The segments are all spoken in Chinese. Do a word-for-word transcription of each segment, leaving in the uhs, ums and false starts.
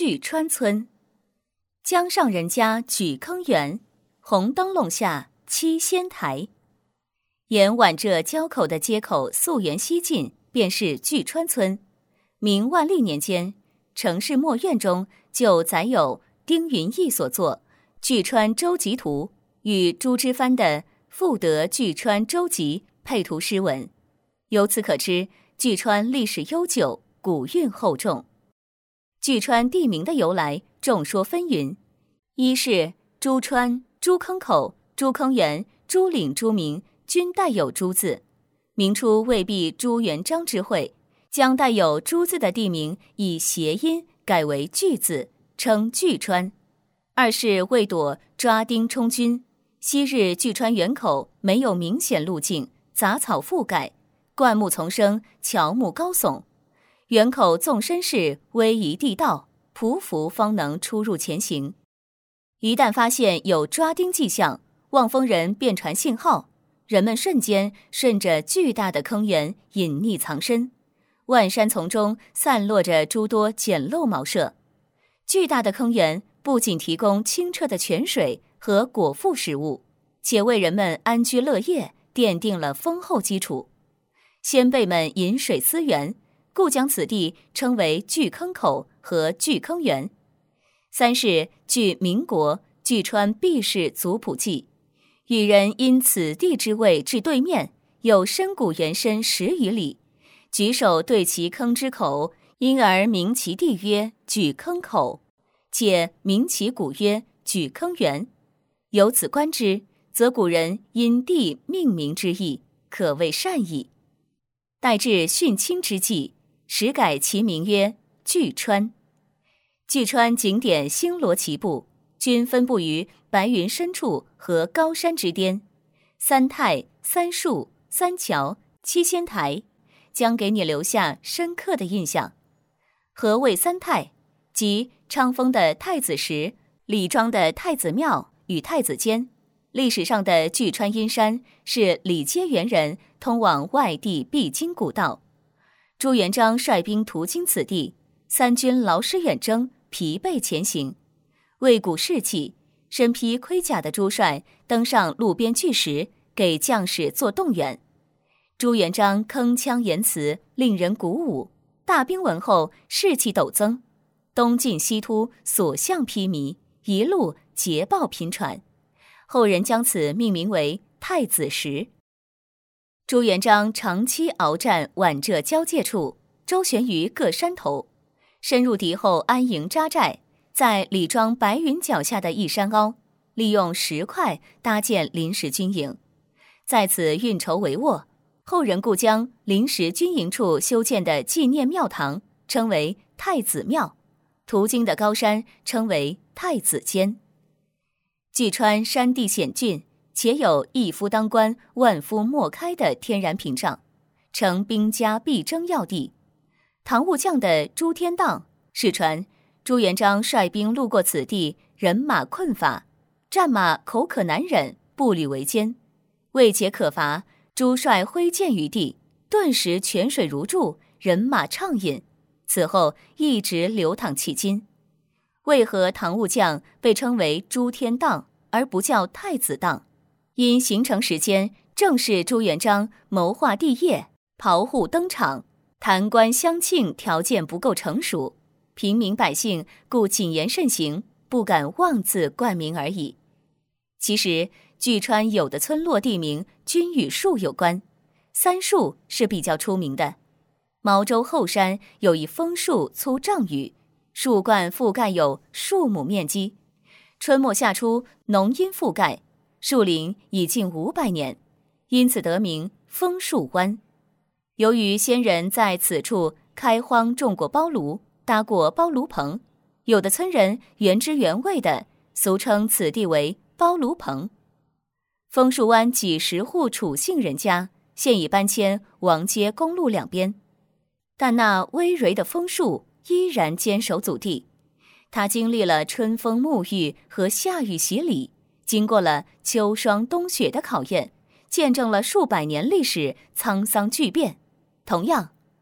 巨川村。江上人家举坑园，红灯笼下七仙台。沿皖浙交口的街口溯源西进，便是巨川村。明万历年间，城市墨院中就载有丁云逸所作《巨川舟楫图》与朱之藩的《赋得巨川舟楫》配图诗文。由此可知，巨川历史悠久，古韵厚重。巨川地名的由来众说纷纭，一是朱川、朱坑口、朱坑园、朱岭诸名均带有朱字，明初未必朱元璋之讳，将带有朱字的地名以谐音改为巨字，称巨川。二是为躲抓丁充军，昔日巨川园口没有明显路径，杂草覆盖，灌木丛生，乔木高耸，园口纵深是逶迤地道，匍匐方能出入前行。一旦发现有抓丁迹象，望风人便传信号，人们瞬间顺着巨大的坑源隐匿藏身。万山丛中散落着诸多简陋茅舍。巨大的坑源不仅提供清澈的泉水和果腹食物，且为人们安居乐业奠定了丰厚基础。先辈们饮水思源，故将此地称为巨坑口和巨坑园。三是据民国巨川毕氏族谱记，与人因此地之位至对面，有深谷原深十余里，举手对其坑之口，因而名其地曰举坑口，且名其谷曰举坑园。由此观之，则古人因地命名之意，可谓善矣。待至殉清之际，始改其名曰巨川。巨川景点星罗棋布，均分布于白云深处和高山之巅。三泰、三树、三桥、七仙台，将给你留下深刻的印象。何谓三泰？即昌丰的太子石、李庄的太子庙与太子间。历史上的巨川阴山是李接元人通往外地必经古道。朱元璋率兵途经此地，三军劳师远征，疲惫前行。为鼓士气，身披盔甲的朱帅登上路边巨石，给将士做动员。朱元璋铿锵言辞，令人鼓舞，大兵闻后士气陡增，东进西突，所向披靡，一路捷报频传。后人将此命名为太子石。朱元璋长期鏖战皖浙交界处，周旋于各山头，深入敌后安营扎寨，在李庄白云脚下的一山凹，利用石块搭建临时军营，在此运筹帷幄。后人故将临时军营处修建的纪念庙堂称为太子庙，途经的高山称为太子间。巨川山地险峻，且有一夫当关，万夫莫开的天然屏障，成兵家必争要地。唐武将的朱天荡，史传朱元璋率兵路过此地，人马困乏，战马口渴难忍，步履维艰。为解渴乏，朱帅挥剑于地，顿时泉水如注，人马畅饮。此后一直流淌迄今。为何唐武将被称为朱天荡，而不叫太子荡？因形成时间正是朱元璋谋划帝业、炮户登场、弹冠相庆条件不够成熟，平民百姓故谨言慎行，不敢妄自冠名而已。其实巨川有的村落地名均与树有关，三树是比较出名的。毛州后山有一枫树粗丈余，树冠覆盖有数亩面积，春末夏初浓荫覆盖，树龄已近五百年，因此得名枫树湾。由于先人在此处开荒种过包炉，搭过包炉棚，有的村人原汁原味的俗称此地为包炉棚。枫树湾几十户楚姓人家现已搬迁王街公路两边，但那葳蕤的枫树依然坚守祖地。它经历了春风沐浴和夏雨洗礼，经过了秋霜冬雪的考验，见证了数百年历史沧桑巨变。同样，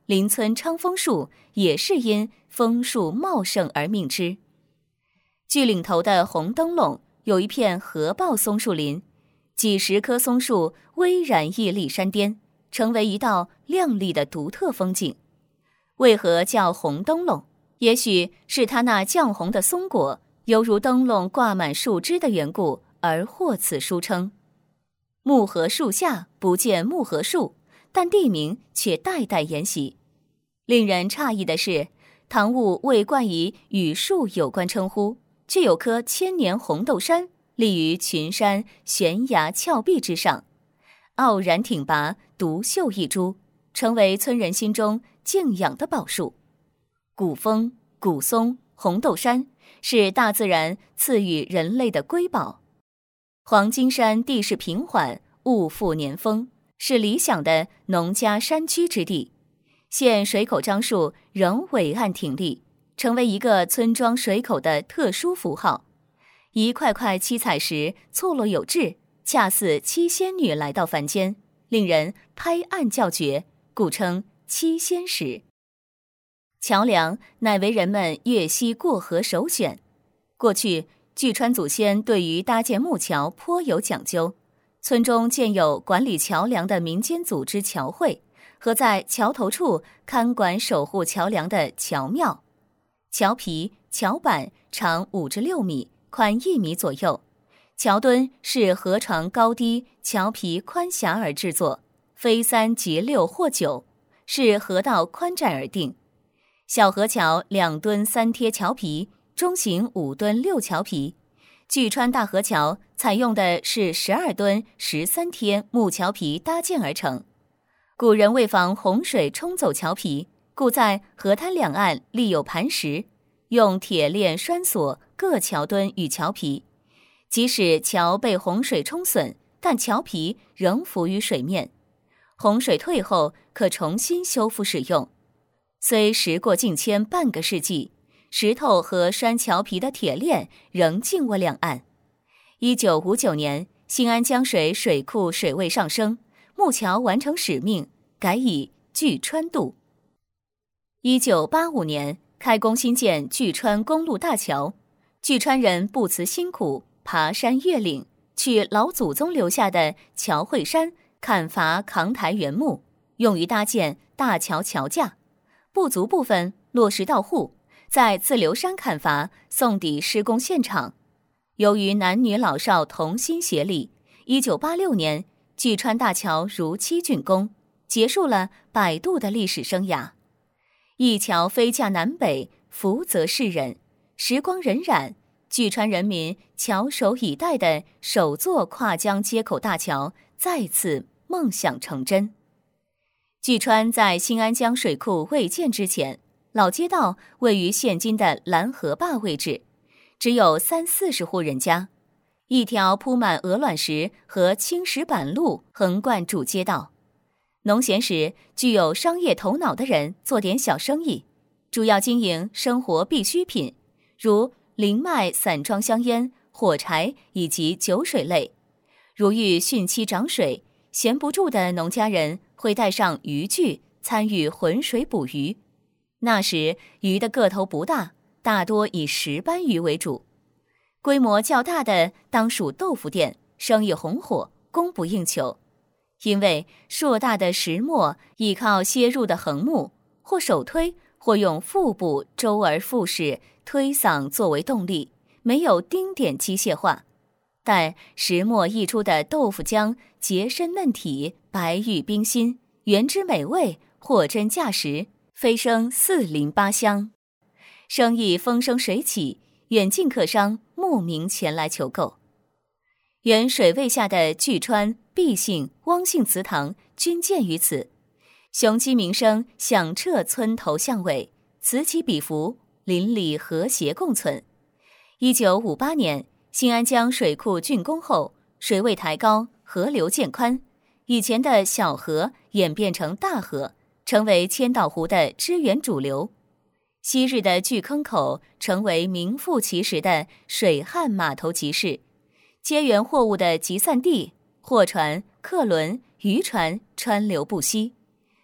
邻村昌丰树也是因枫树茂盛而命之。巨岭头的红灯笼有一片合抱松树林，几十棵松树巍然屹立山巅，成为一道亮丽的独特风景。为何叫红灯笼？也许是它那绛红的松果犹如灯笼挂满树枝的缘故而获此殊称。木荷树下不见木荷树，但地名却代代沿袭。令人诧异的是，唐物未冠以与树有关称呼，却有棵千年红豆杉立于群山悬崖峭壁之上，傲然挺拔，独秀一株，成为村人心中敬仰的宝树。古枫、古松、红豆杉是大自然赐予人类的瑰宝。黄金山地势平缓，物阜年丰，是理想的农家山居之地。现水口樟树仍伟岸挺立，成为一个村庄水口的特殊符号。一块块七彩石错落有致，恰似七仙女来到凡间，令人拍案叫绝，故称七仙石。桥梁乃为人们越溪过河首选。过去据川祖先对于搭建木桥颇有讲究，村中建有管理桥梁的民间组织桥会和在桥头处看管守护桥梁的桥庙。桥皮、桥板长五至六米，宽一米左右。桥墩是河床高低、桥皮宽狭而制作，非三即六或九，视河道宽窄而定。小河桥两墩三贴桥皮，中型五墩六桥皮。巨川大河桥采用的是十二墩十三贴木桥皮搭建而成。古人为防洪水冲走桥皮，故在河滩两岸立有磐石，用铁链拴锁各桥墩与桥皮。即使桥被洪水冲损，但桥皮仍浮于水面，洪水退后可重新修复使用。虽时过境迁半个世纪，石头和拴桥皮的铁链仍静卧两岸。一九五九年，新安江水水库水位上升，木桥完成使命，改以巨川渡。一九八五年，开工兴建巨川公路大桥，巨川人不辞辛苦，爬山越岭，去老祖宗留下的桥会山砍伐扛抬原木，用于搭建大桥桥架。不足部分落实到户，在自留山砍伐，送抵施工现场。由于男女老少同心协力，一九八六年巨川大桥如期竣工，结束了百度的历史生涯。一桥飞架南北，福泽世人。时光荏苒，巨川人民翘首以待的首座跨江接口大桥再次梦想成真。巨川在新安江水库未建之前，老街道位于现今的蓝河坝位置，只有三四十户人家，一条铺满鹅卵石和青石板路横贯主街道。农闲时，具有商业头脑的人做点小生意，主要经营生活必需品，如零卖散装香烟、火柴以及酒水类。如遇汛期涨水，闲不住的农家人会带上渔具参与浑水捕鱼。那时鱼的个头不大，大多以石斑鱼为主。规模较大的当属豆腐店，生意红火，供不应求。因为硕大的石磨依靠楔入的横木，或手推，或用腹部周而复始推搡作为动力，没有丁点机械化。但石磨溢出的豆腐浆结身嫩体，白玉冰心，原汁美味，货真价实，飞升四邻八乡，生意风生水起，远近客商慕名前来求购。原水位下的巨川、毕姓、汪姓祠堂均建于此，雄鸡鸣声响彻村头巷尾，此起彼伏，邻里和谐共存。一九五八年，新安江水库竣工后，水位抬高，河流渐宽，以前的小河演变成大河，成为千岛湖的支援主流。昔日的巨坑口成为名副其实的水旱码头集市，接援货物的集散地，货船、客轮、渔船川流不息。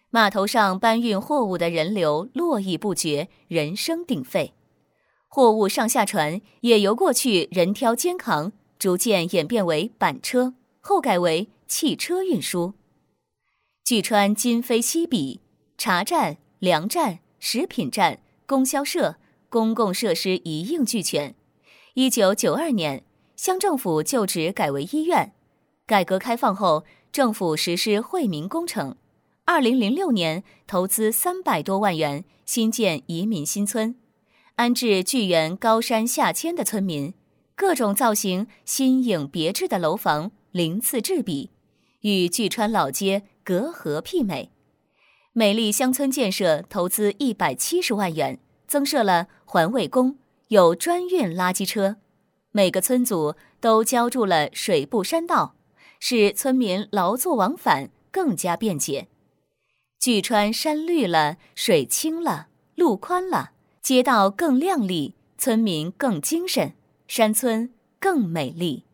码头上搬运货物的人流络绎不绝，人声鼎沸。货物上下船也由过去人挑肩扛，逐渐演变为板车，后改为汽车运输。据川今非昔比，茶站、粮站、食品站、供销社、公共设施一应俱全。一九九二年，乡政府旧址改为医院。改革开放后，政府实施惠民工程。二零零六年，投资三百多万元新建移民新村，安置巨源高山下迁的村民。各种造型新颖别致的楼房鳞次栉比，与巨川老街隔河媲美。美丽乡村建设投资一百七十万元，增设了环卫工，有专运垃圾车。每个村组都浇筑了水步山道，使村民劳作往返更加便捷。巨川山绿了，水清了，路宽了，街道更亮丽，村民更精神，山村更美丽。